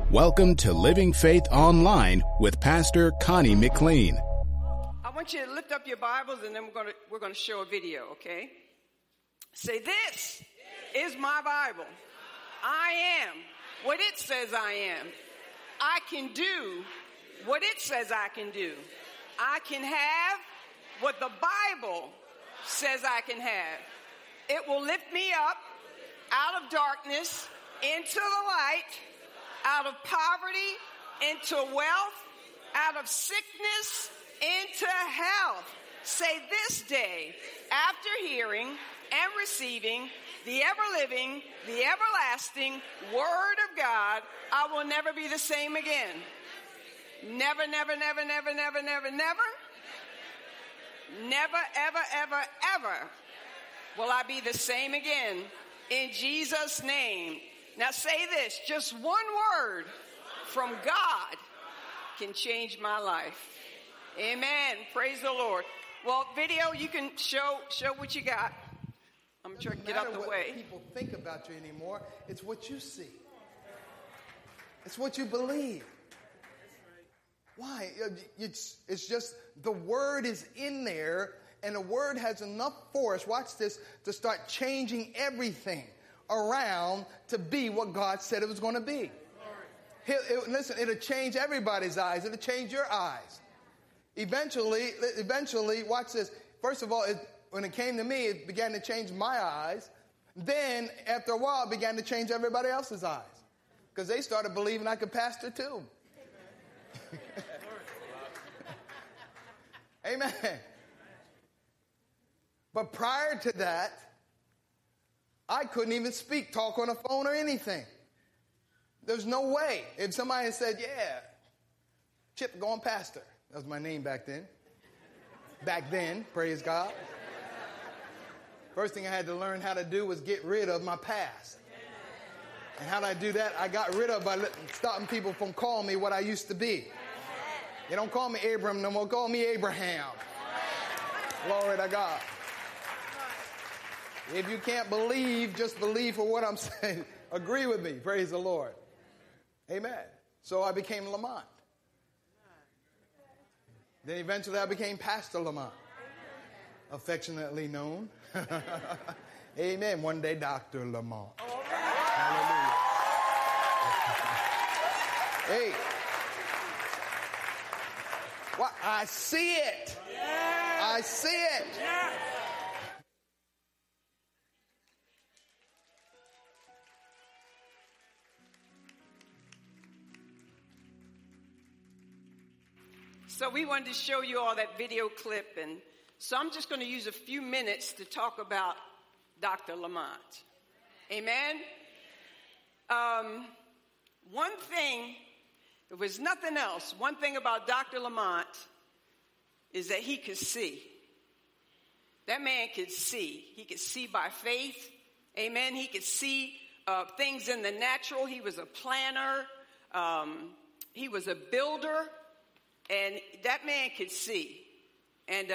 Welcome to Living Faith Online with Pastor Connie McLean. I want you to lift up your Bibles, and then we're going to show a video, okay? Say, this is my Bible. I am what it says I am. I can do what it says I can do. I can have what the Bible says I can have. It will lift me up out of darkness into the light, out of poverty into wealth, out of sickness into health. Say, this day, after hearing and receiving the ever-living, the everlasting Word of God, I will never be the same again. Never, never, never, never, never, never, never. Never, ever, ever, ever will I be the same again. In Jesus' name. Now say this, just one word from God can change my life. Amen. Praise the Lord. Well, video, you can show what you got. I'm going to try to get out the way. What people think about you anymore. It's what you see. It's what you believe. Why? It's just the word is in there, and the word has enough force, watch this, to start changing everything around to be what God said it was going to be. Listen, it'll change everybody's eyes. It'll change your eyes. Eventually, watch this. First of all, when it came to me, it began to change my eyes. Then, after a while, it began to change everybody else's eyes. Because they started believing I could pastor too. Amen. But prior to that, I couldn't even speak, talk on the phone or anything. There's no way. If somebody had said, yeah, Chip going pastor. That was my name back then. Back then, praise God. First thing I had to learn how to do was get rid of my past. And how did I do that? I got rid of by stopping people from calling me what I used to be. They don't call me Abram no more. Call me Abraham. Glory to God. If you can't believe, just believe for what I'm saying. Agree with me. Praise the Lord. Amen. So I became Lamont. Then eventually I became Pastor Lamont. Affectionately known. Amen. One day, Dr. Lamont. Hallelujah. Hey. Well, I see it. I see it. So we wanted to show you all that video clip, and so I'm just going to use a few minutes to talk about Dr. Lamont. Amen? One thing, if there's nothing else, one thing about Dr. Lamont is that he could see. That man could see. He could see by faith. Amen? He could see things in the natural. He was a planner. He was a builder. And that man could see. And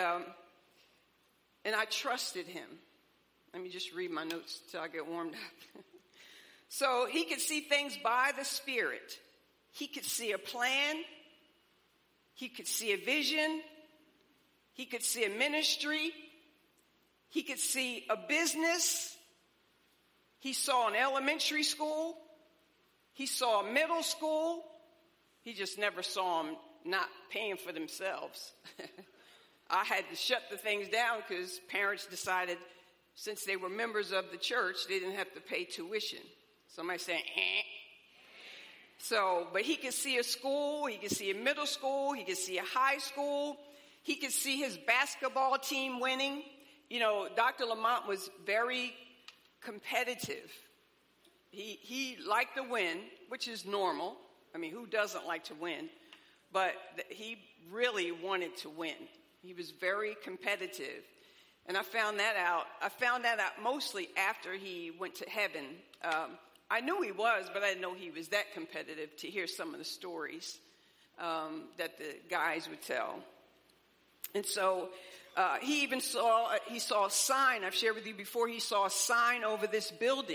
I trusted him. Let me just read my notes till I get warmed up. So he could see things by the Spirit. He could see a plan. He could see a vision. He could see a ministry. He could see a business. He saw an elementary school. He saw a middle school. He just never saw them not paying for themselves. I had to shut the things down because parents decided since they were members of the church, they didn't have to pay tuition. Somebody saying, eh. So, but he could see a school, he could see a middle school, he could see a high school, he could see his basketball team winning. You know, Dr. Lamont was very competitive. He liked to win, which is normal. I mean, who doesn't like to win? But he really wanted to win. He was very competitive. And I found that out. I found that out mostly after he went to heaven. I knew he was, but I didn't know he was that competitive to hear some of the stories that the guys would tell. And so he even saw a sign. I've shared with you before, he saw a sign over this building.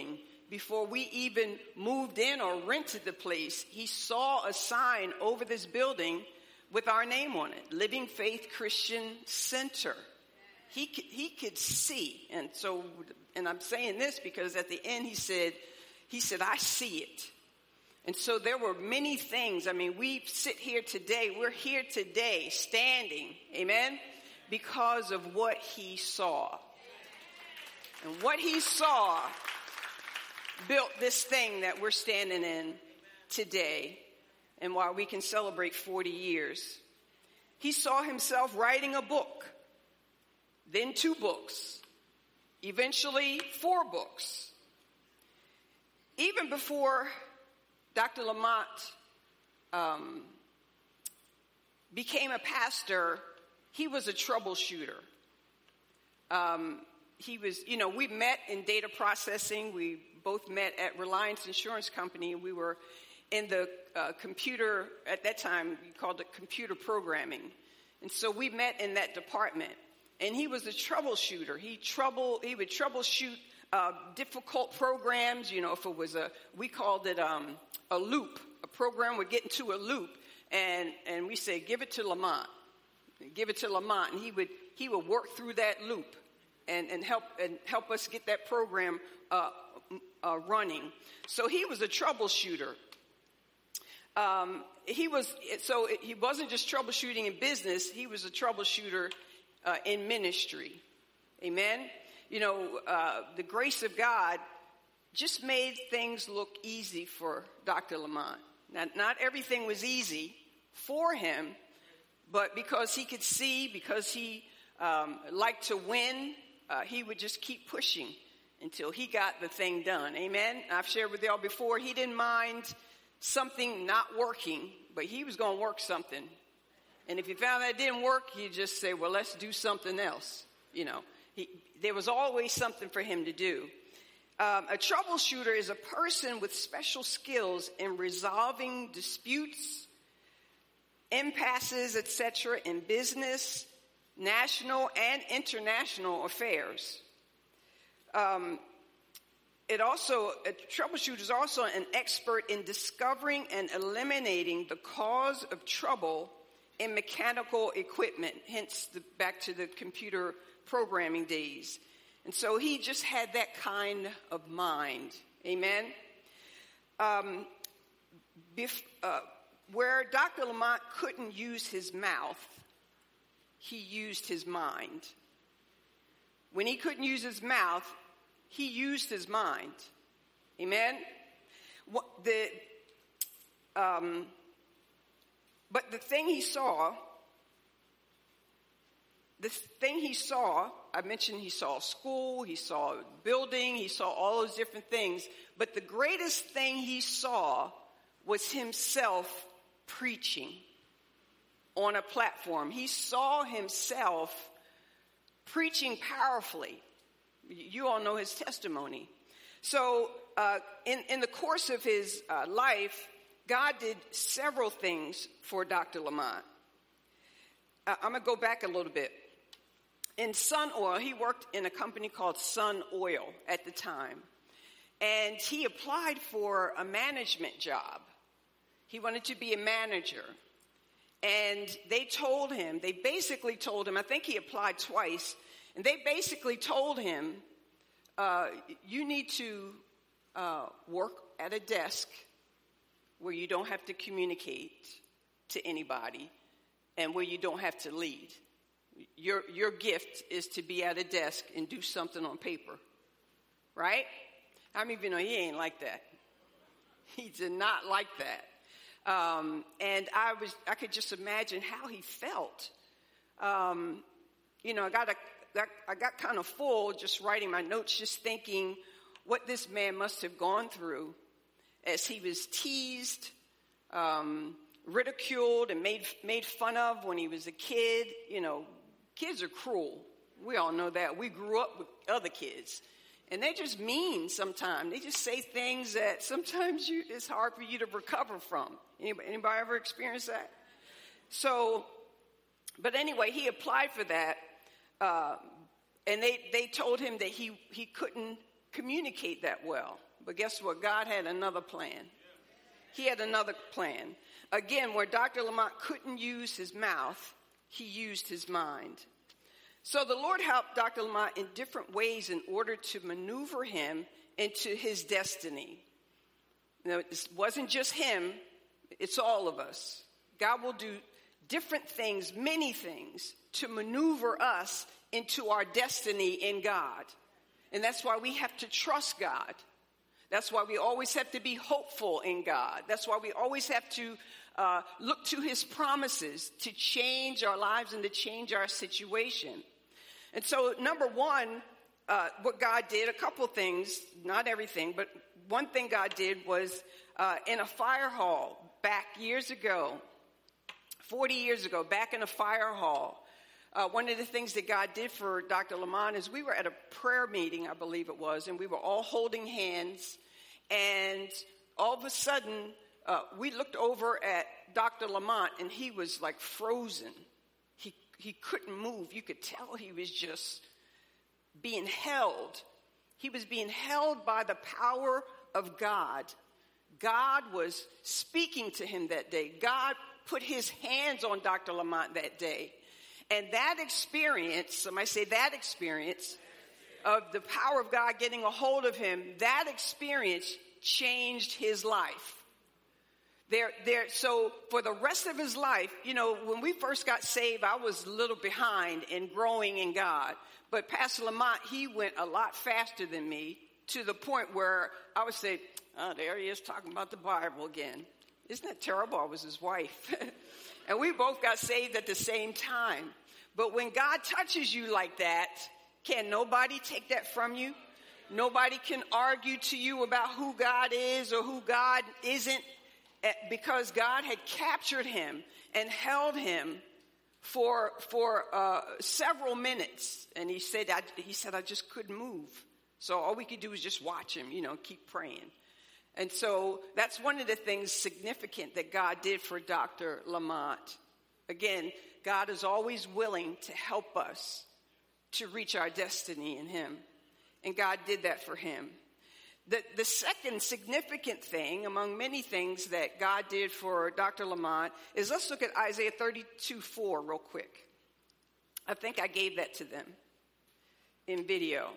before we even moved in or rented the place, he saw a sign over this building with our name on it, Living Faith Christian Center. He could see. And I'm saying this because at the end he said, I see it. And so there were many things. I mean, we sit here today. We're here today standing, amen, because of what he saw. And what he saw built this thing that we're standing in today. And while we can celebrate 40 years, he saw himself writing a book, then 2 books, eventually 4 books. Even before Dr. Lamont became a pastor, he was a troubleshooter. We met in data processing. We both met at Reliance Insurance Company. We were in the computer, at that time, we called it computer programming. And so we met in that department. And he was a troubleshooter. He would troubleshoot difficult programs. If it was we called it a loop. A program would get into a loop, and we said, give it to Lamont. Give it to Lamont, and he would work through that loop and help us get that program running. So he was a troubleshooter. He wasn't just troubleshooting in business. He was a troubleshooter in ministry. Amen. The grace of God just made things look easy for Dr. Lamont. Not everything was easy for him, but because he could see, because he liked to win, he would just keep pushing until he got the thing done. Amen. I've shared with y'all before, he didn't mind something not working, but he was going to work something. And if he found that it didn't work, he'd just say, well, let's do something else. There was always something for him to do. A troubleshooter is a person with special skills in resolving disputes, impasses, etc., in business, national and international affairs. A troubleshooter is also an expert in discovering and eliminating the cause of trouble in mechanical equipment, hence back to the computer programming days. And so he just had that kind of mind. Amen. Where Dr. Lamont couldn't use his mouth, he used his mind. When he couldn't use his mouth, he used his mind. Amen. But the thing he saw, I mentioned he saw school, he saw a building, he saw all those different things. But the greatest thing he saw was himself preaching on a platform. He saw himself preaching powerfully. You all know his testimony. So in the course of his life, God did several things for Dr. Lamont. I'm going to go back a little bit. In Sun Oil, he worked in a company called Sun Oil at the time. And he applied for a management job. He wanted to be a manager. And they basically told him, I think he applied twice, and they basically told him, you need to work at a desk where you don't have to communicate to anybody and where you don't have to lead. Your gift is to be at a desk and do something on paper, right? How many of you know he ain't like that? He did not like that. And I could just imagine how he felt. I got kind of full just writing my notes, just thinking what this man must have gone through as he was teased, ridiculed, and made fun of when he was a kid. Kids are cruel. We all know that. We grew up with other kids. And they're just mean sometimes. They just say things that sometimes it's hard for you to recover from. Anybody ever experienced that? But anyway, he applied for that. And they told him that he couldn't communicate that well. But guess what? God had another plan. He had another plan. Again, where Dr. Lamont couldn't use his mouth, he used his mind. So the Lord helped Dr. Lamont in different ways in order to maneuver him into his destiny. Now, it wasn't just him, it's all of us. God will do different things, many things, to maneuver us into our destiny in God. And that's why we have to trust God. That's why we always have to be hopeful in God. That's why we always have to look to his promises to change our lives and to change our situation. And so, number one, what God did, a couple things, not everything, but one thing God did was in a fire hall back years ago, 40 years ago, back in a fire hall. One of the things that God did for Dr. Lamont is we were at a prayer meeting, I believe it was, and we were all holding hands. And all of a sudden, we looked over at Dr. Lamont, and he was like frozen. He couldn't move. You could tell he was just being held. He was being held by the power of God. God was speaking to him that day. God put his hands on Dr. Lamont that day. And that experience, somebody say that experience of the power of God getting a hold of him, that experience changed his life. So for the rest of his life, you know, when we first got saved, I was a little behind in growing in God. But Pastor Lamont, he went a lot faster than me to the point where I would say, oh, there he is talking about the Bible again. Isn't that terrible? I was his wife. And we both got saved at the same time. But when God touches you like that, can nobody take that from you? Nobody can argue to you about who God is or who God isn't, because God had captured him and held him for several minutes. And he said, I just couldn't move. So all we could do was just watch him, keep praying. And so that's one of the things significant that God did for Dr. Lamont. Again, God is always willing to help us to reach our destiny in him. And God did that for him. The second significant thing, among many things that God did for Dr. Lamont, is let's look at Isaiah 32:4 real quick. I think I gave that to them in video.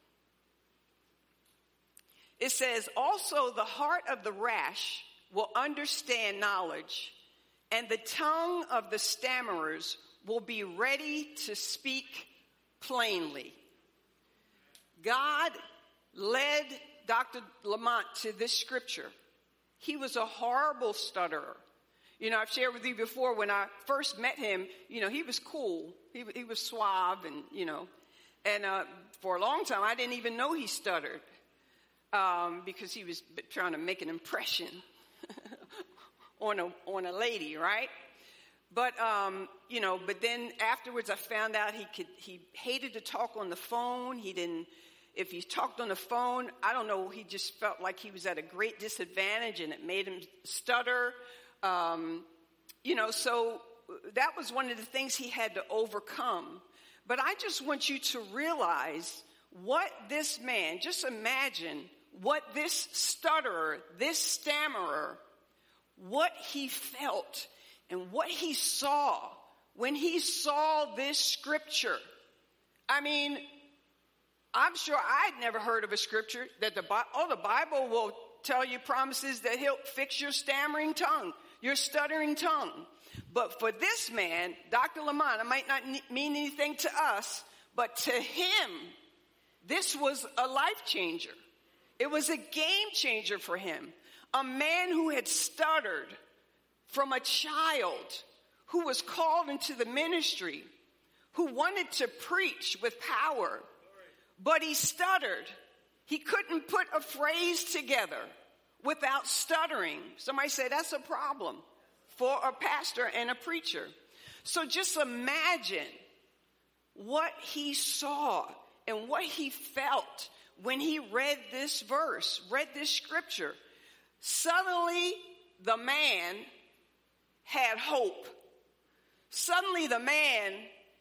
It says, also the heart of the rash will understand knowledge, and the tongue of the stammerers will be ready to speak plainly. God led Dr. Lamont to this scripture. He was a horrible stutterer. I've shared with you before, when I first met him, he was cool. He was suave and for a long time, I didn't even know he stuttered. Because he was trying to make an impression on a lady, right? But but then afterwards I found out he hated to talk on the phone. If he talked on the phone, I don't know, he just felt like he was at a great disadvantage and it made him stutter. So that was one of the things he had to overcome. But I just want you to realize what this man, just imagine what this stutterer, this stammerer, what he felt and what he saw when he saw this scripture. I mean, I'm sure I'd never heard of a scripture that the Bible will tell you promises that he'll fix your stammering tongue, your stuttering tongue. But for this man, Dr. Lamont, it might not mean anything to us, but to him, this was a life changer. It was a game changer for him. A man who had stuttered from a child, who was called into the ministry, who wanted to preach with power, but he stuttered. He couldn't put a phrase together without stuttering. Somebody said that's a problem for a pastor and a preacher. So just imagine what he saw and what he felt when he read this verse, read this scripture. Suddenly, the man had hope. Suddenly, the man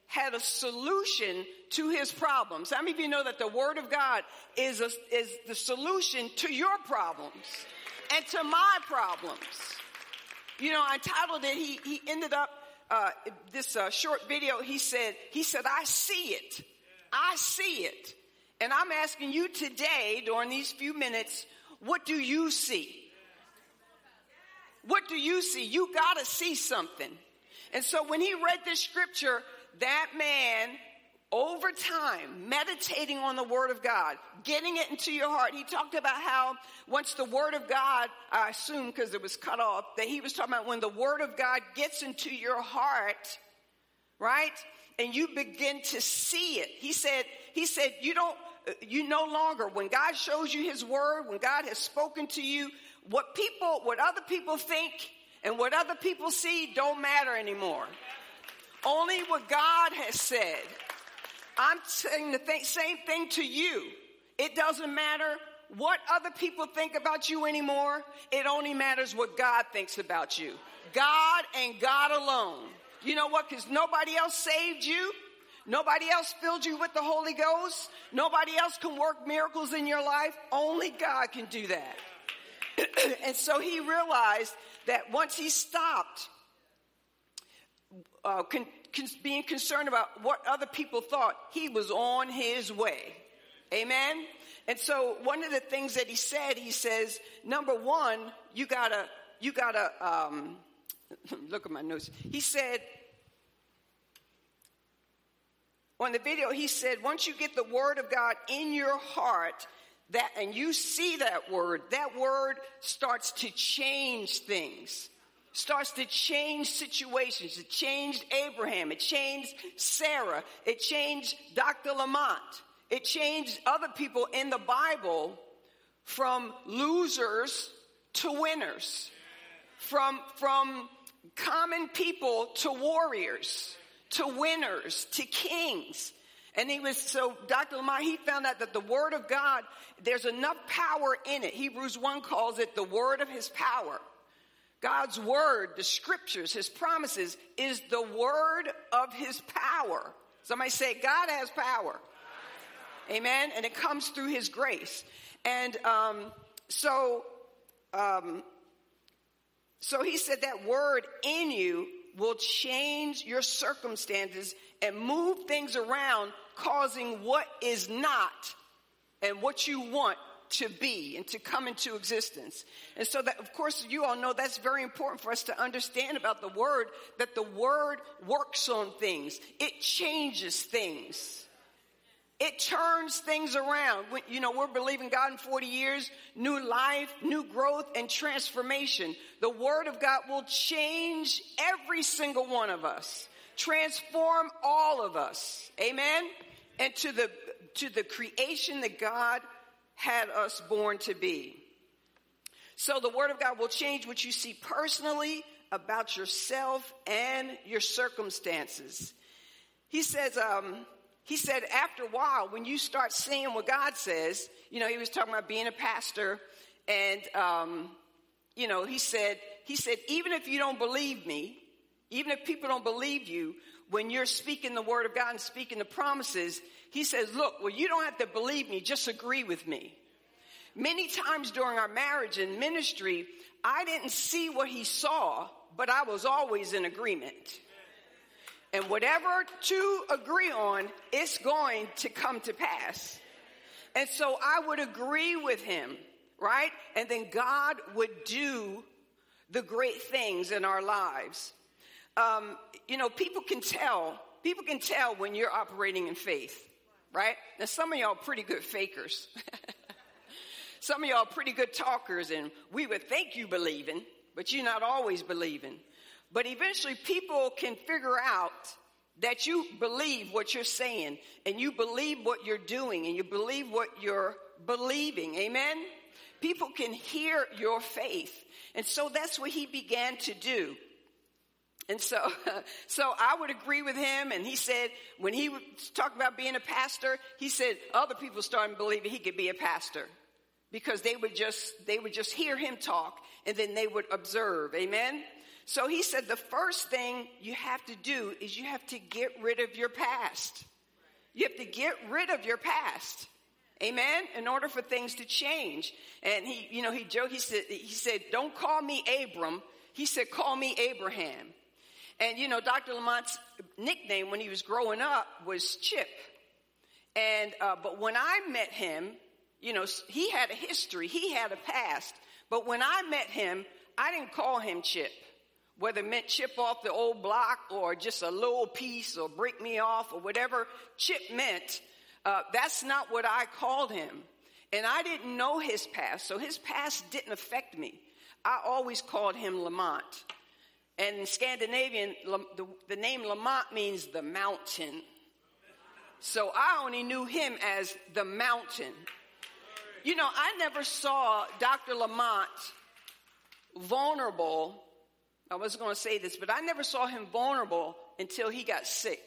had a solution to his problems. How many of you know that the Word of God is the solution to your problems and to my problems? You know, I titled it, he ended up, this short video, he said, I see it. I see it. And I'm asking you today, during these few minutes, what do you see? What do you see? You got to see something. And so when he read this scripture, that man, over time, meditating on the Word of God, getting it into your heart, he talked about how once the Word of God, I assume because it was cut off, that he was talking about when the Word of God gets into your heart, right? And you begin to see it. He said, you no longer, when God shows you his Word, when God has spoken to you, what other people think and what other people see don't matter anymore. Only what God has said. I'm saying the same thing to you. It doesn't matter what other people think about you anymore. It only matters what God thinks about you. God and God alone. You know what? Because nobody else saved you. Nobody else filled you with the Holy Ghost. Nobody else can work miracles in your life. Only God can do that. And so he realized that once he stopped being concerned about what other people thought, he was on his way. Amen? And so one of the things that he says, number one, you gotta, look at my notes. He said, on the video, he said, once you get the Word of God in your heart, and you see that word starts to change things, starts to change situations. It changed Abraham. It changed Sarah. It changed Dr. Lamont. It changed other people in the Bible from losers to winners, from common people to warriors, to winners, to kings. And Dr. Lamont, he found out that the Word of God, there's enough power in it. Hebrews 1 calls it the word of his power. God's word, the scriptures, his promises, is the word of his power. Somebody say, God has power. Amen? And it comes through his grace. And so he said that word in you will change your circumstances and move things around, causing what is not and what you want to be and to come into existence. And so that, of course, you all know that's very important for us to understand about the Word, that the Word works on things. It changes things. It turns things around. We're believing God in 40 years, new life, new growth, and transformation. The Word of God will change every single one of us, transform all of us. Amen? And to the creation that God had us born to be. So the Word of God will change what you see personally about yourself and your circumstances. He said after a while, when you start seeing what God says, he was talking about being a pastor, and he said, even if you don't believe me, even if people don't believe you, when you're speaking the Word of God and speaking the promises, he says, look, well, you don't have to believe me, just agree with me. Many times during our marriage and ministry, I didn't see what he saw, but I was always in agreement. And whatever to agree on, it's going to come to pass. And so I would agree with him, right? And then God would do the great things in our lives. People can tell when you're operating in faith, right? Now, some of y'all are pretty good fakers. Some of y'all are pretty good talkers, and we would think you believing, but you're not always believing. But eventually people can figure out that you believe what you're saying, and you believe what you're doing, and you believe what you're believing. Amen? People can hear your faith. And so that's what he began to do. And so I would agree with him. And he said, when he talked about being a pastor, he said other people started believing he could be a pastor because they would just hear him talk and then they would observe. Amen. So he said the first thing you have to do is you have to get rid of your past. You have to get rid of your past. Amen? In order for things to change. And he joked, he said, don't call me Abram. He said, call me Abraham. And, Dr. Lamont's nickname when he was growing up was Chip. And, but when I met him, he had a history. He had a past. But when I met him, I didn't call him Chip. Whether it meant chip off the old block or just a little piece or break me off or whatever Chip meant, that's not what I called him. And I didn't know his past, so his past didn't affect me. I always called him Lamont. And in Scandinavian, the name Lamont means the mountain. So I only knew him as the mountain. I never saw Dr. Lamont vulnerable. I was going to say this, but I never saw him vulnerable until he got sick.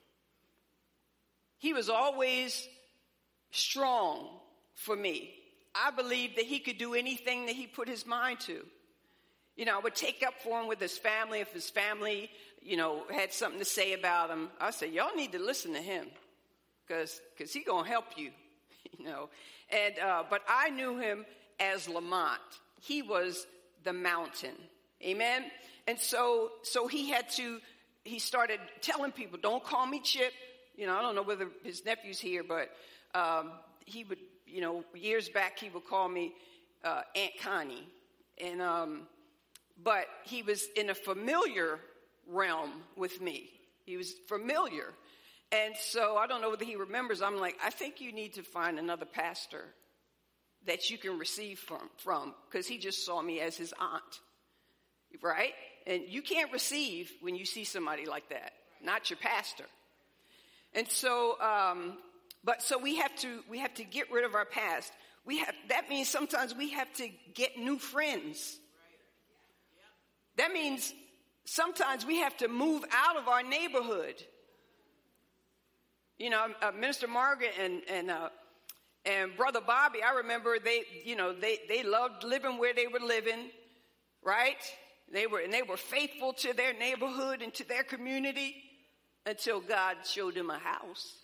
He was always strong for me. I believed that he could do anything that he put his mind to. I would take up for him with his family. If his family, had something to say about him, I said, y'all need to listen to him because he's going to help you, And, but I knew him as Lamont. He was the mountain. Amen. And so he started telling people, don't call me Chip. I don't know whether his nephew's here, but he would, years back he would call me Aunt Connie. And but he was in a familiar realm with me. He was familiar. And so I don't know whether he remembers. I'm like, I think you need to find another pastor that you can receive from because he just saw me as his aunt. Right? And you can't receive when you see somebody like that, not your pastor. And so, so we have to get rid of our past. That means sometimes we have to get new friends. That means sometimes we have to move out of our neighborhood. Minister Margaret and Brother Bobby, I remember they loved living where they were living, right? They were faithful to their neighborhood and to their community until God showed them a house.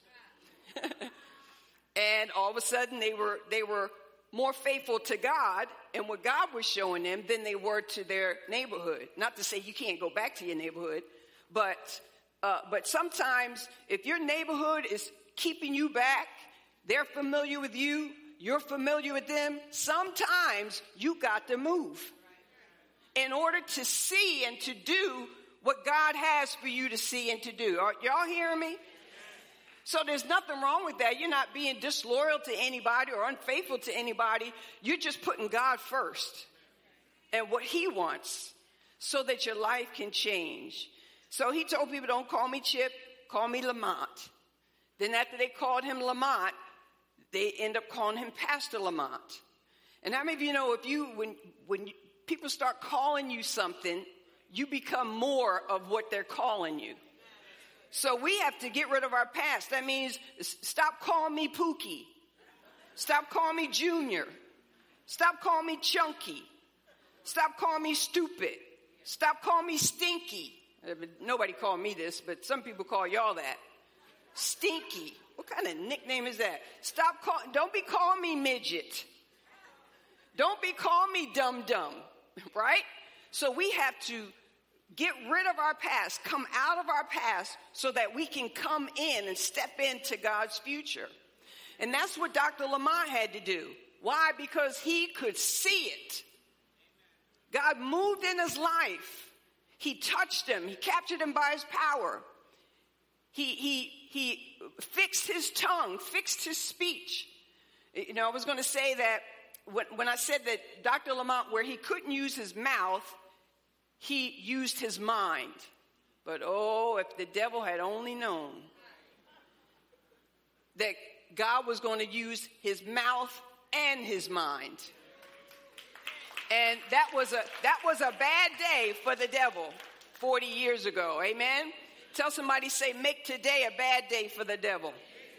And all of a sudden they were more faithful to God and what God was showing them than they were to their neighborhood. Not to say you can't go back to your neighborhood, but sometimes if your neighborhood is keeping you back, they're familiar with you, you're familiar with them, sometimes you got to move in order to see and to do what God has for you to see and to do. Are y'all hearing me? So there's nothing wrong with that. You're not being disloyal to anybody or unfaithful to anybody. You're just putting God first and what he wants so that your life can change. So he told people, don't call me Chip, call me Lamont. Then after they called him Lamont, they end up calling him Pastor Lamont. And how many of you know when people start calling you something, you become more of what they're calling you. So we have to get rid of our past. That means stop calling me Pookie. Stop calling me Junior. Stop calling me Chunky. Stop calling me stupid. Stop calling me Stinky. Nobody called me this, but some people call y'all that. Stinky. What kind of nickname is that? Don't be calling me midget. Don't be calling me dum-dum, right? So we have to get rid of our past, come out of our past so that we can come in and step into God's future. And that's what Dr. Lamont had to do. Why? Because he could see it. God moved in his life. He touched him. He captured him by his power. He fixed his tongue, fixed his speech. I was going to say that when I said that Dr. Lamont, where he couldn't use his mouth, he used his mind. But if the devil had only known that God was going to use his mouth and his mind. And that was a bad day for the devil 40 years ago. Amen. Tell somebody, say, make today a bad day for the devil.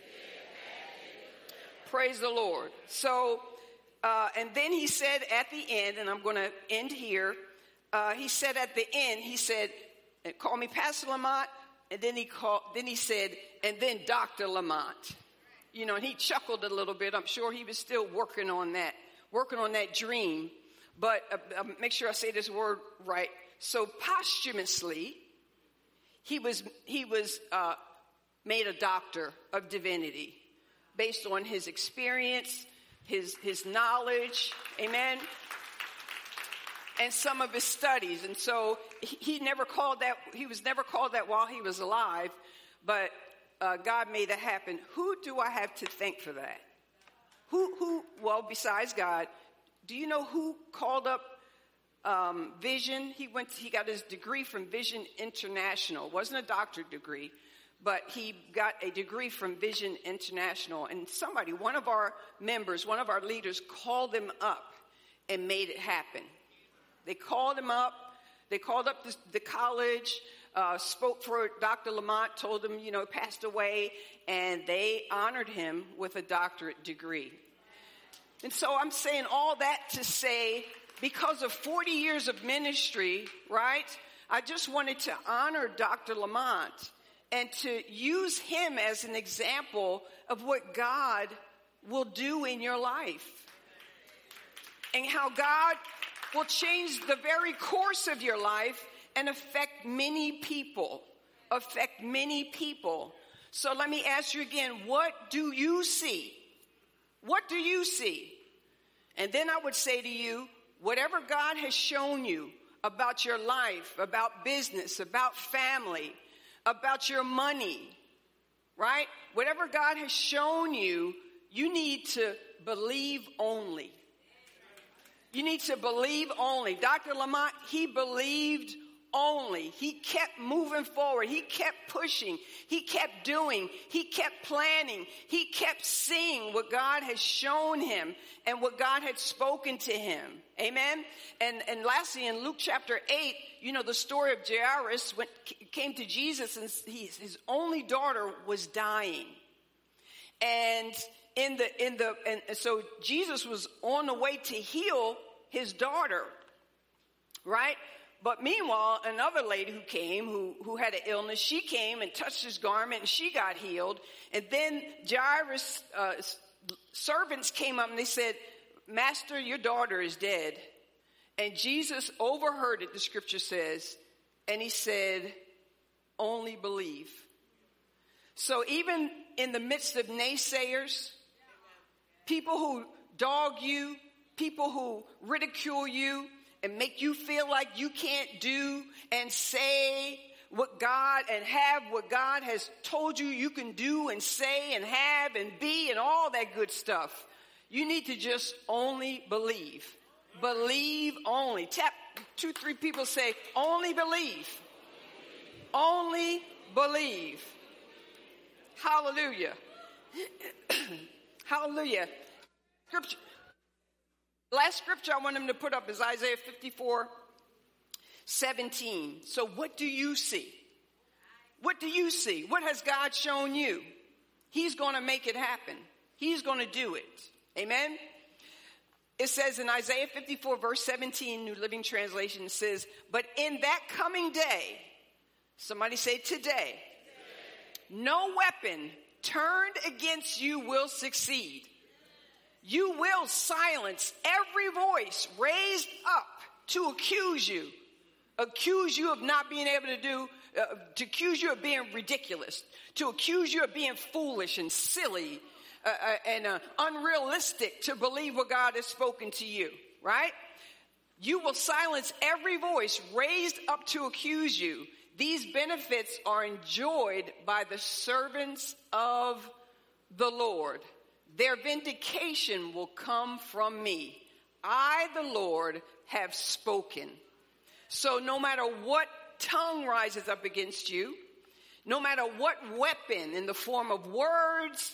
Praise the Lord. So, and then he said at the end, and I'm going to end here, he said at the end, he said, call me Pastor Lamont. And then he said, and then Dr. Lamont. You know, and he chuckled a little bit. I'm sure he was still working on that dream. But make sure I say this word right. So posthumously, he was made a doctor of divinity based on his experience, his knowledge, amen, and some of his studies. And so he was never called that while he was alive, but God made that happen. Who do I have to thank for that? Who? Well, besides God, do you know who called up Vision? He got his degree from Vision International. It wasn't a doctorate degree, but he got a degree from Vision International. And one of our members, one of our leaders, called him up and made it happen. They called him up. They called up the college, spoke for Dr. Lamont, told him, he passed away, and they honored him with a doctorate degree. And so I'm saying all that to say, because of 40 years of ministry, right, I just wanted to honor Dr. Lamont and to use him as an example of what God will do in your life and how God will change the very course of your life and affect many people. So let me ask you again, what do you see? What do you see? And then I would say to you, whatever God has shown you about your life, about business, about family, about your money, right? Whatever God has shown you, you need to believe only. You need to believe only. Dr. Lamont, he believed only. He kept moving forward. He kept pushing. He kept doing. He kept planning. He kept seeing what God has shown him and what God had spoken to him. Amen? And lastly, in Luke chapter 8, the story of Jairus came to Jesus, and his only daughter was dying. And so Jesus was on the way to heal his daughter, right? But meanwhile, another lady who came, who had an illness, she came and touched his garment, and she got healed. And then Jairus' servants came up and they said, Master, your daughter is dead. And Jesus overheard it, the scripture says, and he said, only believe. So even in the midst of naysayers, people who dog you, people who ridicule you and make you feel like you can't do and say what God and have what God has told you can do and say and have and be and all that good stuff. You need to just only believe. Believe only. Tap 2-3 people, say, only believe. Only believe. Hallelujah. Hallelujah. Scripture. Last scripture I want him to put up is Isaiah 54:17. So what do you see? What do you see? What has God shown you? He's going to make it happen. He's going to do it. Amen? It says in Isaiah 54 verse 17, New Living Translation, it says, but in that coming day, somebody say today, no weapon turned against you will succeed. You will silence every voice raised up to accuse you of not being able to do, to accuse you of being ridiculous, to accuse you of being foolish and silly and unrealistic to believe what God has spoken to you, right? You will silence every voice raised up to accuse you. These benefits are enjoyed by the servants of the Lord. Their vindication will come from me. I, the Lord, have spoken. So no matter what tongue rises up against you, no matter what weapon in the form of words,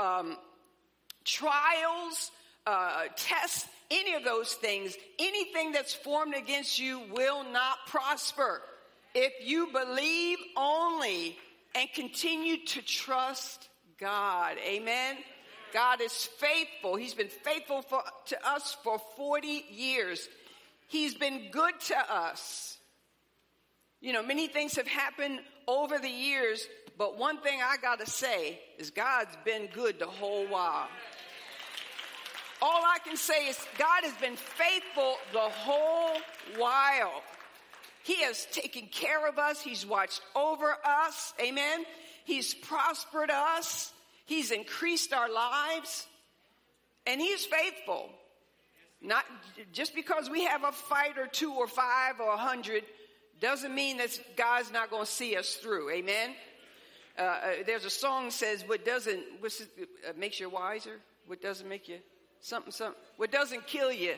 trials, tests, any of those things, anything that's formed against you will not prosper. If you believe only and continue to trust God. Amen. God is faithful. He's been faithful to us for 40 years. He's been good to us. You know, many things have happened over the years, but one thing I got to say is God's been good the whole while. All I can say is God has been faithful the whole while. He has taken care of us. He's watched over us. Amen. He's prospered us. He's increased our lives. And he's faithful. Not just because we have a fight or 2 or 5 or 100 doesn't mean that God's not going to see us through. Amen. There's a song that says, what makes you wiser? What doesn't make you something. What doesn't kill you?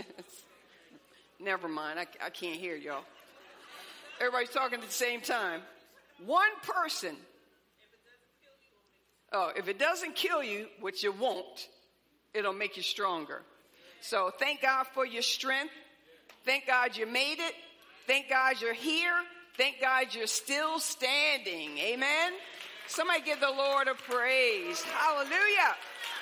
Never mind. I can't hear y'all. Everybody's talking at the same time. One person. Oh, if it doesn't kill you, which it won't, it'll make you stronger. So thank God for your strength. Thank God you made it. Thank God you're here. Thank God you're still standing. Amen. Somebody give the Lord a praise. Hallelujah.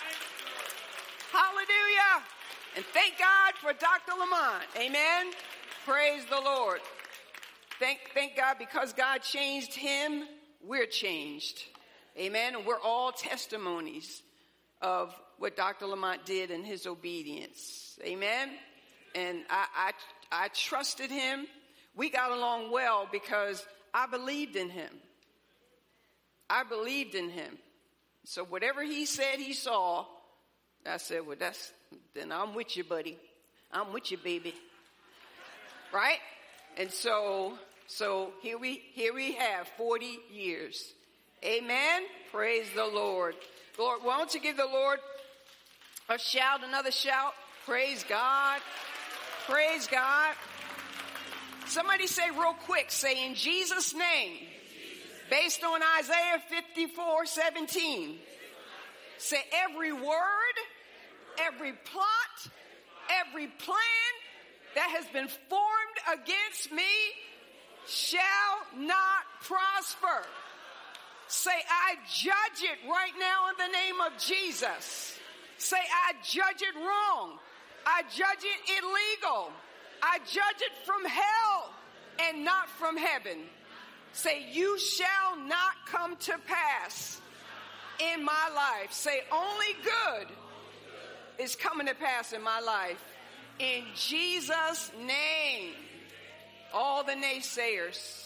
Hallelujah. And thank God for Dr. Lamont. Amen. Praise the Lord. Thank God because God changed him, we're changed. Amen. And we're all testimonies of what Dr. Lamont did in his obedience. Amen. And I trusted him. We got along well because I believed in him. I believed in him. So whatever he said he saw, I said, well, then I'm with you, buddy. I'm with you, baby. Right? And so here we have 40 years. Amen. Praise the Lord. Lord, why don't you give the Lord a shout, another shout? Praise God. Praise God. Somebody say real quick, say in Jesus' name, based on Isaiah 54:17. Say every word, every plot, every plan that has been formed against me shall not prosper. Say, I judge it right now in the name of Jesus. Say, I judge it wrong. I judge it illegal. I judge it from hell and not from heaven. Say, you shall not come to pass in my life. Say, only good is coming to pass in my life. In Jesus' name. All the naysayers.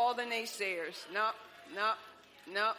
No.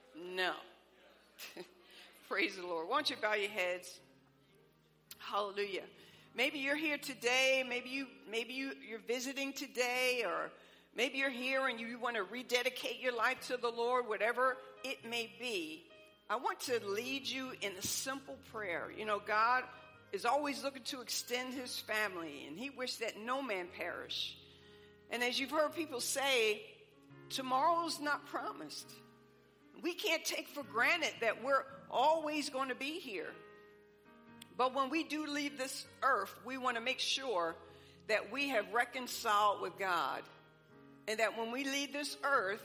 Praise the Lord. Why don't you bow your heads? Hallelujah. Maybe you're here today. Maybe you're visiting today, or maybe you're here and you want to rededicate your life to the Lord, whatever it may be. I want to lead you in a simple prayer. You know, God is always looking to extend his family, and he wished that no man perish. And as you've heard people say, tomorrow's not promised. We can't take for granted that we're always going to be here. But when we do leave this earth, we want to make sure that we have reconciled with God. And that when we leave this earth,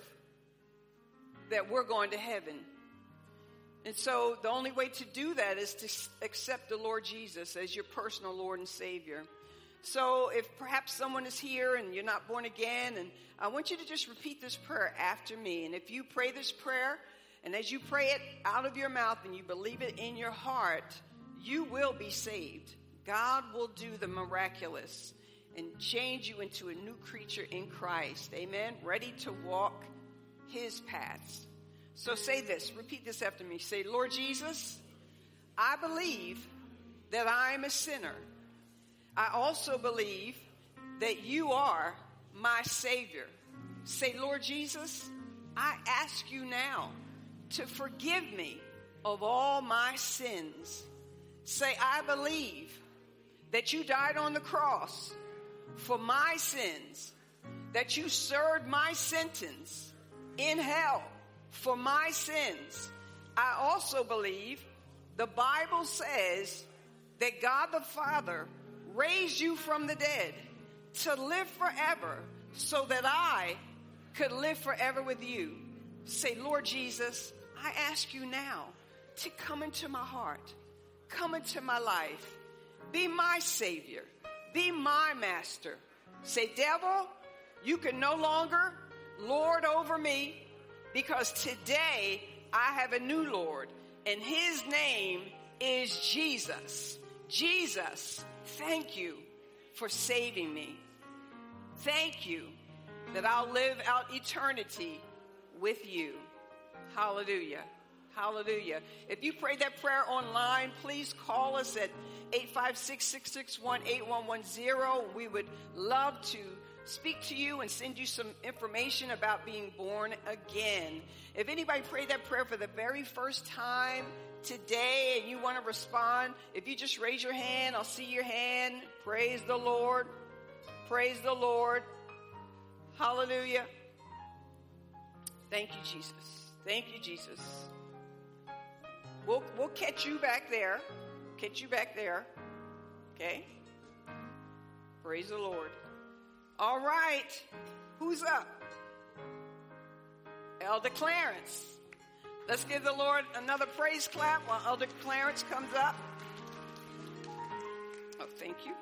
that we're going to heaven. And so the only way to do that is to accept the Lord Jesus as your personal Lord and Savior. So if perhaps someone is here and you're not born again, and I want you to just repeat this prayer after me. And if you pray this prayer, and as you pray it out of your mouth and you believe it in your heart, you will be saved. God will do the miraculous and change you into a new creature in Christ. Amen. Ready to walk his paths. So say this. Repeat this after me. Say, Lord Jesus, I believe that I am a sinner. I also believe that you are my Savior. Say, Lord Jesus, I ask you now to forgive me of all my sins. Say, I believe that you died on the cross for my sins, that you served my sentence in hell for my sins. I also believe the Bible says that God the Father raised you from the dead to live forever so that I could live forever with you. Say, Lord Jesus, I ask you now to come into my heart, come into my life, be my Savior, Be my master. Say, devil, you can no longer lord over me, because today I have a new Lord, and his name is Jesus. Jesus, thank you for saving me. Thank you that I'll live out eternity with you. Hallelujah. Hallelujah. If you prayed that prayer online, please call us at 856-661-8110. We would love to speak to you and send you some information about being born again. If anybody prayed that prayer for the very first time today and you want to respond, if you just raise your hand, I'll see your hand. Praise the Lord. Praise the Lord. Hallelujah. Thank you, Jesus. Thank you, Jesus. We'll catch you back there. Catch you back there. Okay? Praise the Lord. All right. Who's up? Elder Clarence. Let's give the Lord another praise clap while Elder Clarence comes up. Oh, thank you.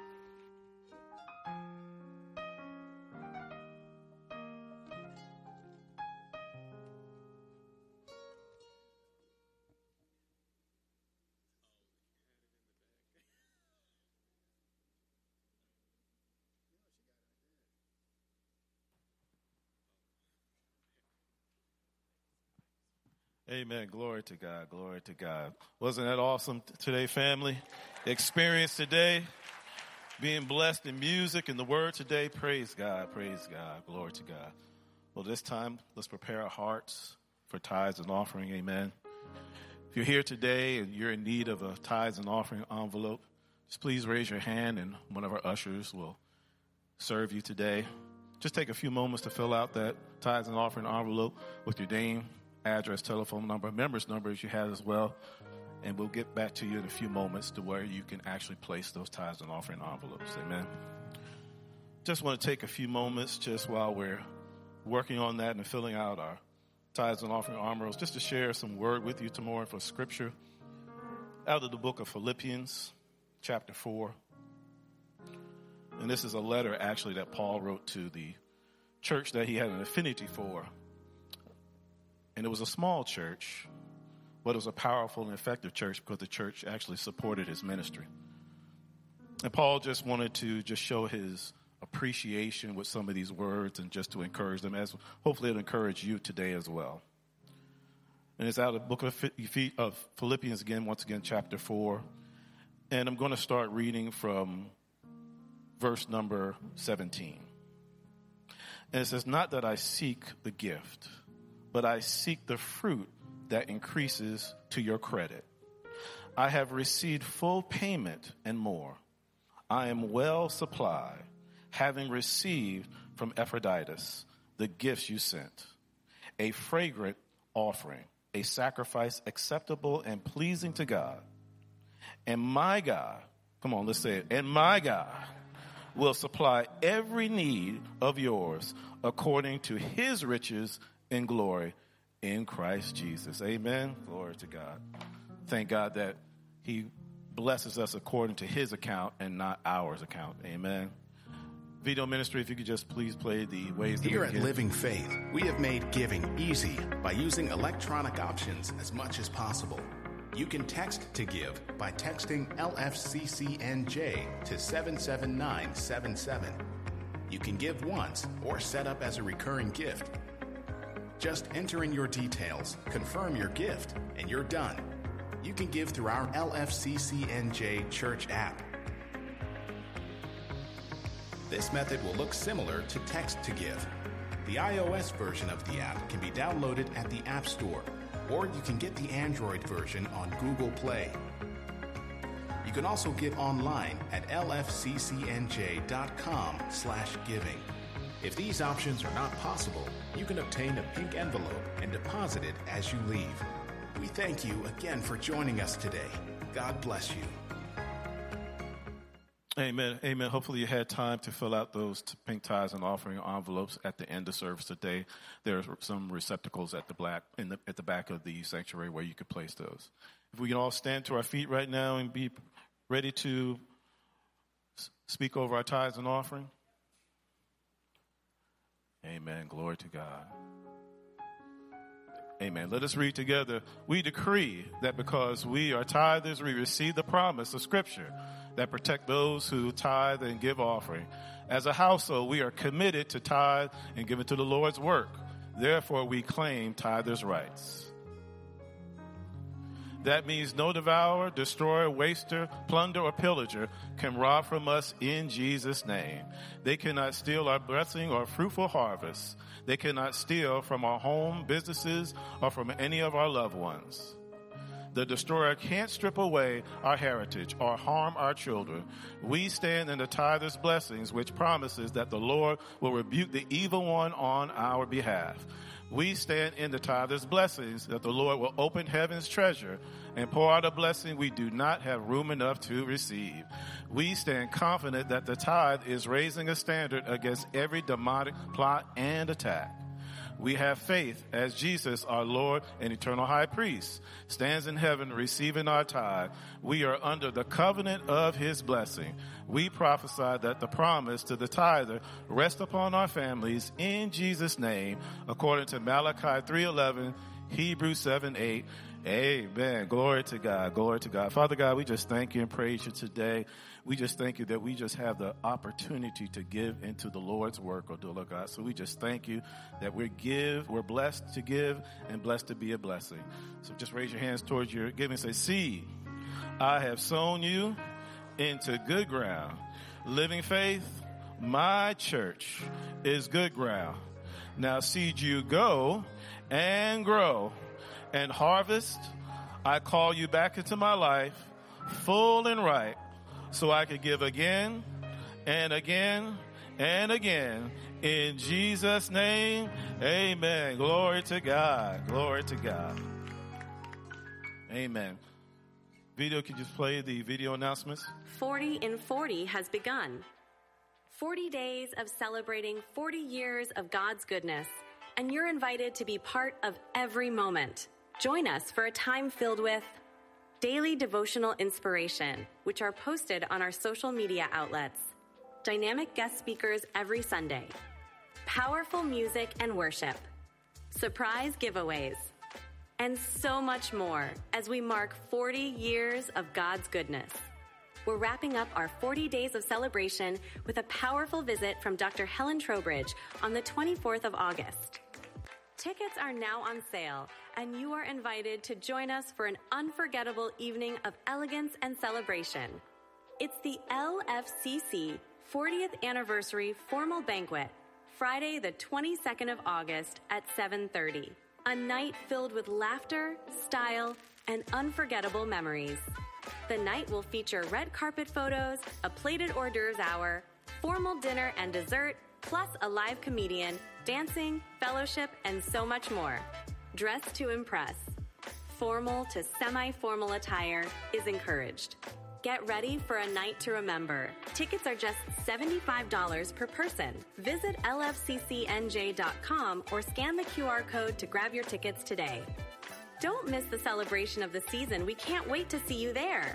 Amen. Glory to God. Glory to God. Wasn't that awesome today, family? Experience today, being blessed in music and the word today. Praise God. Praise God. Glory to God. Well, this time, let's prepare our hearts for tithes and offering. Amen. If you're here today and you're in need of a tithes and offering envelope, just please raise your hand and one of our ushers will serve you today. Just take a few moments to fill out that tithes and offering envelope with your name, address, telephone number, members numbers you have as well, and we'll get back to you in a few moments to where you can actually place those tithes and offering envelopes. Amen. Just want to take a few moments just while we're working on that and filling out our tithes and offering envelopes, just to share some word with you tomorrow for scripture out of the book of Philippians chapter 4. And this is a letter actually that Paul wrote to the church that he had an affinity for. And it was a small church, but it was a powerful and effective church because the church actually supported his ministry. And Paul just wanted to just show his appreciation with some of these words and just to encourage them, as hopefully it'll encourage you today as well. And it's out of the book of Philippians again, once again, chapter 4. And I'm going to start reading from verse number 17. And it says, "Not that I seek the gift, but I seek the fruit that increases to your credit. I have received full payment and more. I am well supplied, having received from Epaphroditus the gifts you sent, a fragrant offering, a sacrifice acceptable and pleasing to God. And my God," come on, let's say it, "and my God will supply every need of yours according to his riches in glory in Christ Jesus." Amen. Glory to God. Thank God that he blesses us according to his account and not ours account. Amen. Video ministry, if you could just please play the ways that Here at Living Faith, we have made giving easy by using electronic options as much as possible. You can text to give by texting LFCCNJ to 77977. You can give once or set up as a recurring gift. Just enter in your details, confirm your gift, and you're done. You can give through our LFCCNJ Church app. This method will look similar to text to give. The iOS version of the app can be downloaded at the App Store, or you can get the Android version on Google Play. You can also give online at lfccnj.com/giving. If these options are not possible, you can obtain a pink envelope and deposit it as you leave. We thank you again for joining us today. God bless you. Amen. Amen. Hopefully you had time to fill out those pink tithes and offering envelopes at the end of service today. There are some receptacles at the back of the sanctuary where you could place those. If we can all stand to our feet right now and be ready to speak over our tithes and offering? Amen. Glory to God. Amen. Let us read together. We decree that because we are tithers, we receive the promise of Scripture that protect those who tithe and give offering. As a household, we are committed to tithe and give it to the Lord's work. Therefore, we claim tithers' rights. That means no devourer, destroyer, waster, plunder, or pillager can rob from us in Jesus' name. They cannot steal our blessing or fruitful harvest. They cannot steal from our home, businesses, or from any of our loved ones. The destroyer can't strip away our heritage or harm our children. We stand in the tither's blessings, which promises that the Lord will rebuke the evil one on our behalf. We stand in the tither's blessings that the Lord will open heaven's treasure and pour out a blessing we do not have room enough to receive. We stand confident that the tithe is raising a standard against every demonic plot and attack. We have faith as Jesus, our Lord and eternal high priest, stands in heaven receiving our tithe. We are under the covenant of his blessing. We prophesy that the promise to the tither rest upon our families in Jesus' name, according to Malachi 3:11, Hebrews 7:8. Amen. Glory to God. Glory to God. Father God, we just thank you and praise you today. We just thank you that we just have the opportunity to give into the Lord's work, oh Lord God. So we just thank you that we're blessed to give and blessed to be a blessing. So just raise your hands towards your giving and say, "See, I have sown you into good ground. Living Faith, my church is good ground. Now seed you go and grow and harvest. I call you back into my life, full and right, so I could give again and again and again. In Jesus' name, amen." Glory to God. Glory to God. Amen. Video, could you play the video announcements? 40 in 40 has begun. 40 days of celebrating 40 years of God's goodness, and you're invited to be part of every moment. Join us for a time filled with daily devotional inspiration, which are posted on our social media outlets, dynamic guest speakers every Sunday, powerful music and worship, surprise giveaways, and so much more as we mark 40 years of God's goodness. We're wrapping up our 40 days of celebration with a powerful visit from Dr. Helen Trowbridge on the 24th of August. Tickets are now on sale, and you are invited to join us for an unforgettable evening of elegance and celebration. It's the LFCC 40th Anniversary Formal Banquet, Friday the 22nd of August at 7:30. A night filled with laughter, style, and unforgettable memories. The night will feature red carpet photos, a plated hors d'oeuvres hour, formal dinner and dessert, plus a live comedian, dancing, fellowship, and so much more. Dress to impress. Formal to semi-formal attire is encouraged. Get ready for a night to remember. Tickets are just $75 per person. Visit lfccnj.com or scan the QR code to grab your tickets today. Don't miss the celebration of the season. We can't wait to see you there.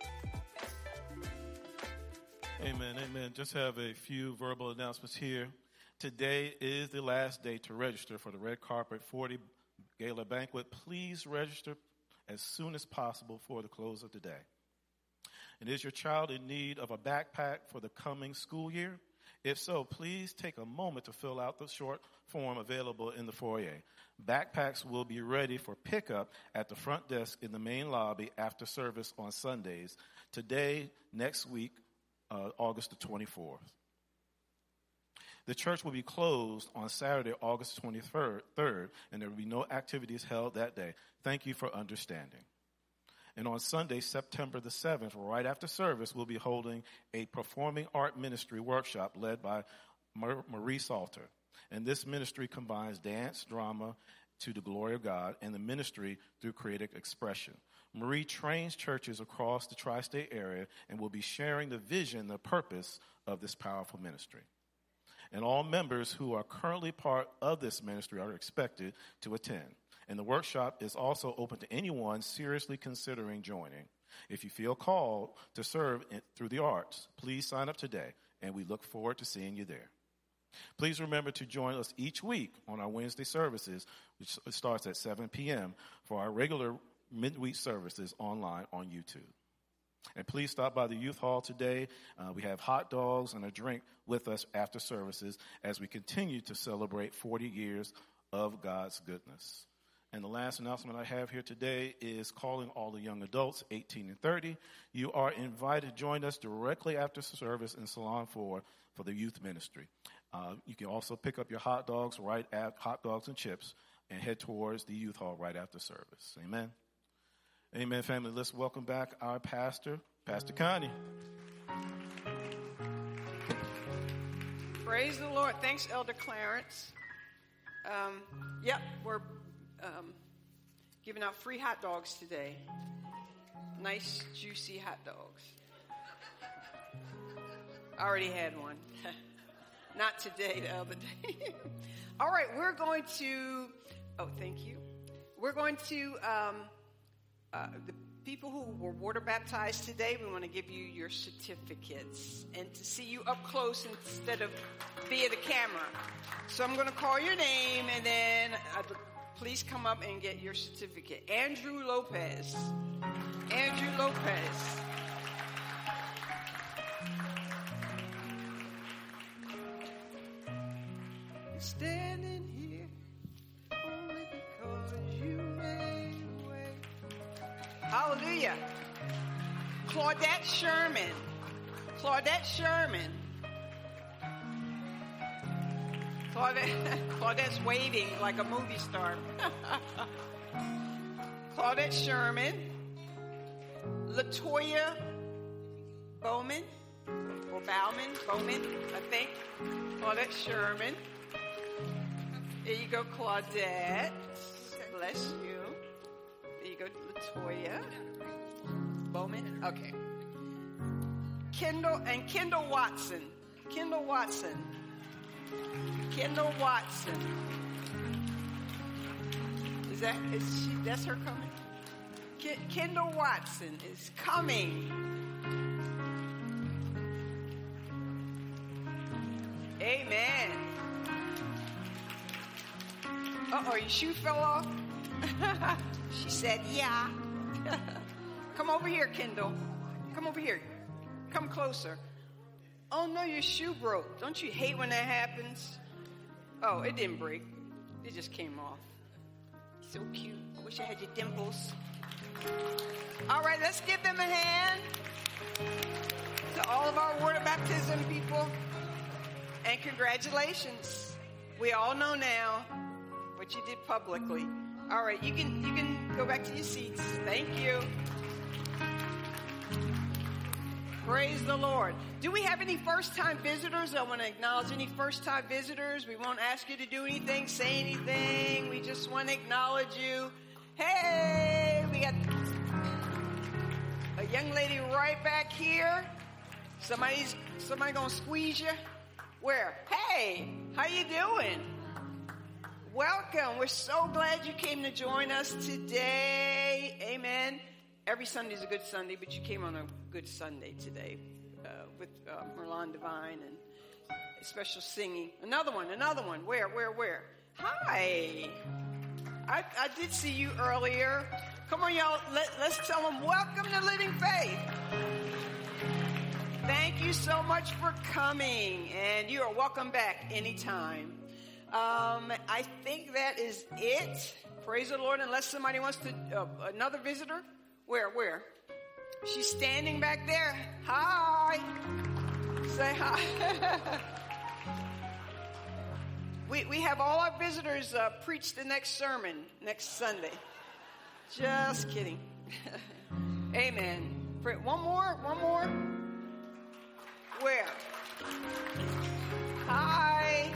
Amen, amen. Just have a few verbal announcements here. Today is the last day to register for the Red Carpet 40 Gala Banquet. Please register as soon as possible for the close of the day. And is your child in need of a backpack for the coming school year? If so, please take a moment to fill out the short form available in the foyer. Backpacks will be ready for pickup at the front desk in the main lobby after service on Sundays. Today, next week, August the 24th. The church will be closed on Saturday, August 23rd, and there will be no activities held that day. Thank you for understanding. And on Sunday, September the 7th, right after service, we'll be holding a performing art ministry workshop led by Marie Salter. And this ministry combines dance, drama to the glory of God, and the ministry through creative expression. Marie trains churches across the tri-state area and will be sharing the vision, the purpose of this powerful ministry. And all members who are currently part of this ministry are expected to attend. And the workshop is also open to anyone seriously considering joining. If you feel called to serve through the arts, please sign up today, and we look forward to seeing you there. Please remember to join us each week on our Wednesday services, which starts at 7 p.m., for our regular midweek services online on YouTube. And please stop by the youth hall today. We have hot dogs and a drink with us after services as we continue to celebrate 40 years of God's goodness. And the last announcement I have here today is calling all the young adults, 18 and 30. You are invited to join us directly after service in Salon 4 for the youth ministry. You can also pick up your hot dogs and chips and head towards the youth hall right after service. Amen. Amen, family. Let's welcome back our pastor, Pastor Connie. Praise the Lord. Thanks, Elder Clarence. We're giving out free hot dogs today. Nice, juicy hot dogs. I already had one. Not today, the other day. All right, we're going to, thank you. We're going to, the people who were water baptized today, we want to give you your certificates and to see you up close instead of via the camera. So I'm going to call your name and then please come up and get your certificate. Andrew Lopez. Andrew Lopez. Standing here only because you made a way. Hallelujah. Claudette Sherman. Claudette Sherman. Claudette's waving like a movie star. Claudette Sherman. Latoya Bowman. Or Bowman, I think. Claudette Sherman. There you go, Claudette. Bless you. There you go, Latoya. Bowman. Okay. Kendall Watson. Kendall Watson. That's her coming? Kendall Watson is coming. Amen. Your shoe fell off? She said, yeah. Come over here, Kendall. Come over here. Come closer. Oh, no, your shoe broke. Don't you hate when that happens? Oh, it didn't break. It just came off. So cute. I wish I had your dimples. All right, let's give them a hand. To all of our water baptism people. And congratulations. We all know now what you did publicly. All right, you can go back to your seats. Thank you. Praise the Lord. Do we have any first-time visitors? I want to acknowledge any first-time visitors. We won't ask you to do anything, say anything. We just want to acknowledge you. Hey, we got a young lady right back here. Somebody gonna squeeze you. Where? Hey, how you doing? Welcome. We're so glad you came to join us today. Amen. Every Sunday is a good Sunday, but you came on a good Sunday today with Merlon Divine and special singing. Another one. Where? Hi. I did see you earlier. Come on, y'all. Let's tell them, welcome to Living Faith. Thank you so much for coming, and you are welcome back anytime. I think that is it. Praise the Lord. Unless somebody wants to, another visitor. Where? She's standing back there. Hi. Say hi. We have all our visitors preach the next sermon next Sunday. Just kidding. Amen. One more. Where? Hi.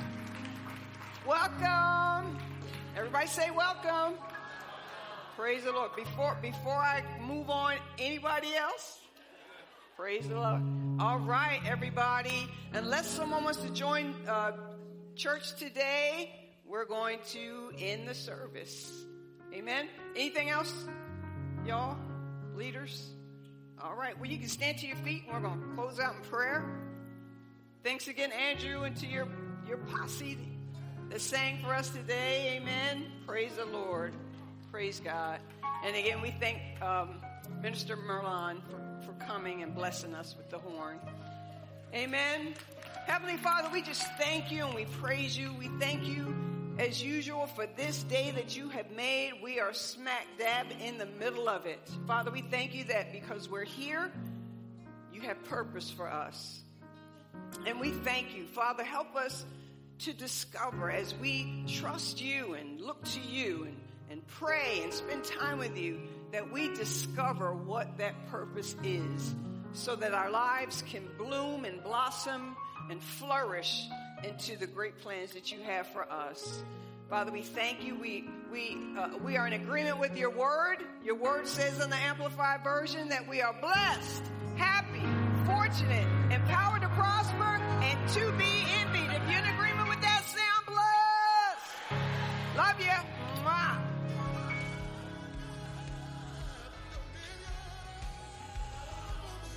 Welcome. Everybody say welcome. Praise the Lord. Before I move on, anybody else? Praise the Lord. All right, everybody. Unless someone wants to join church today, we're going to end the service. Amen. Anything else, y'all? leaders? All right. Well, you can stand to your feet, and we're going to close out in prayer. Thanks again, Andrew, and to your posse that sang for us today. Amen. Praise the Lord. Praise God. And again, we thank Minister Merlon for coming and blessing us with the horn. Amen. Heavenly Father, we just thank you and we praise you. We thank you, as usual, for this day that you have made. We are smack dab in the middle of it. Father, we thank you that because we're here, you have purpose for us. And we thank you. Father, help us to discover as we trust you and look to you and pray and spend time with you, that we discover what that purpose is, so that our lives can bloom and blossom and flourish into the great plans that you have for us. Father, we thank you. We are in agreement with your word. Your word says in the Amplified Version that we are blessed, happy, fortunate,